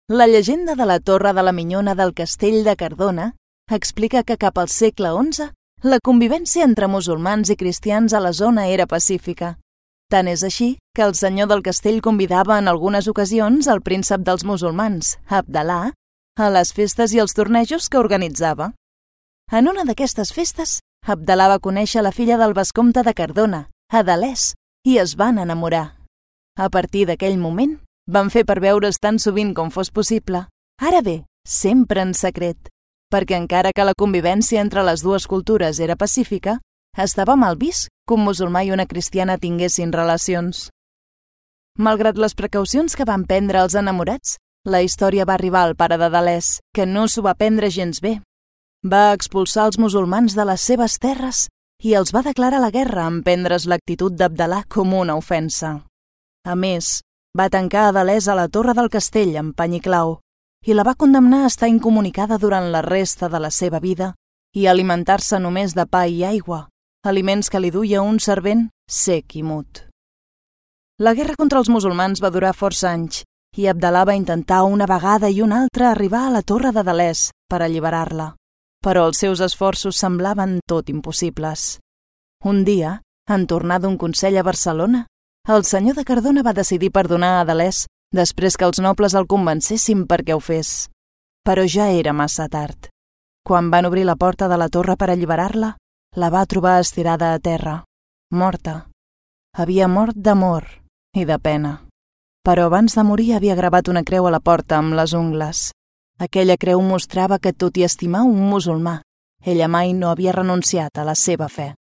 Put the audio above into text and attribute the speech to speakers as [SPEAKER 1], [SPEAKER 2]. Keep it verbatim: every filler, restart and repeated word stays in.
[SPEAKER 1] La llegenda de la Torre de la Minyona del Castell de Cardona explica que cap al segle onze la convivència entre musulmans i cristians a la zona era pacífica. Tant és així que el senyor del castell convidava en algunes ocasions el príncep dels musulmans, Abdalà, a les festes i els tornejos que organitzava. En una d'aquestes festes, Abdalà va conèixer la filla del vescomte de Cardona, Adalès, i es van enamorar. A partir d'aquell moment, van fer per veure's tan sovint com fos possible, ara bé, sempre en secret, perquè encara que la convivència entre les dues cultures era pacífica, estava mal vist que un musulmà i una cristiana tinguessin relacions. Malgrat les precaucions que van prendre els enamorats, la història va arribar al pare d'Adalès, que no s'ho va prendre gens bé. Va expulsar els musulmans de les seves terres i els va declarar la guerra en prendre's l'actitud d'Abdalà com una ofensa. A més, va tancar Adalès a la torre del castell amb pany i clau i la va condemnar a estar incomunicada durant la resta de la seva vida i alimentar-se només de pa i aigua, aliments que li duia un servent sec i mut. La guerra contra els musulmans va durar força anys i Abdalà va intentar una vegada i una altra arribar a la torre d'Adalès per alliberar-la, però els seus esforços semblaven tot impossibles. Un dia, en tornar d'un consell a Barcelona, el senyor de Cardona va decidir perdonar a Adalès després que els nobles el convencessin perquè ho fes. Però ja era massa tard. Quan van obrir la porta de la torre per alliberar-la, la va trobar estirada a terra, morta. Havia mort d'amor i de pena. Però abans de morir havia gravat una creu a la porta amb les ungles. Aquella creu mostrava que, tot i estimar un musulmà, ella mai no havia renunciat a la seva fe.